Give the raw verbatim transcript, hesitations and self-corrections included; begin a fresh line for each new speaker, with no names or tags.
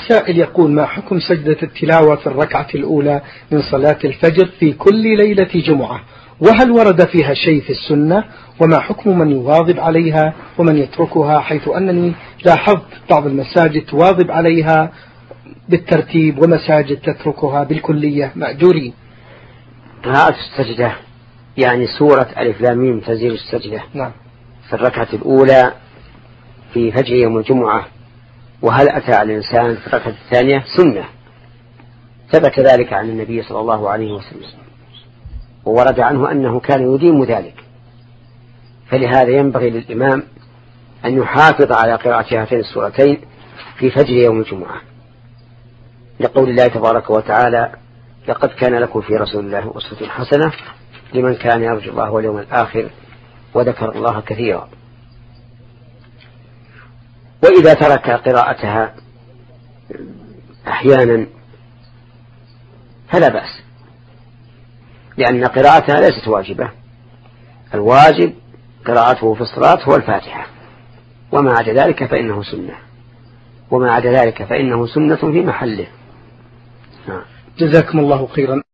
سائل يقول: ما حكم سجدة التلاوة في الركعة الأولى من صلاة الفجر في كل ليلة جمعة؟ وهل ورد فيها شيء في السنة؟ وما حكم من يواظب عليها ومن يتركها، حيث أنني لاحظت بعض المساجد تواظب عليها بالترتيب ومساجد تتركها بالكلية مأجورين.
قراءة السجدة يعني سورة ألف لام ميم تنزيل السجدة
نعم.
في الركعة الأولى في فجر يوم الجمعة، وهل أتى على الإنسان في الركعة الثانية سنة، ثبت ذلك عن النبي صلى الله عليه وسلم، وورد عنه أنه كان يديم ذلك، فلهذا ينبغي للإمام أن يحافظ على قراءة هاتين السورتين في فجر يوم الجمعة، لقول الله تبارك وتعالى: لقد كان لكم في رسول الله أسوة حسنة لمن كان يرجو الله واليوم الآخر وذكر الله كثيرا. وإذا ترك قراءتها أحيانا فلا بأس، لأن قراءتها ليست واجبة، الواجب قراءته في الصلاة هو الفاتحة، وما عدا ذلك فإنه سنة، وما عدا ذلك فإنه سنة في محله.
جزاكم الله خيرا.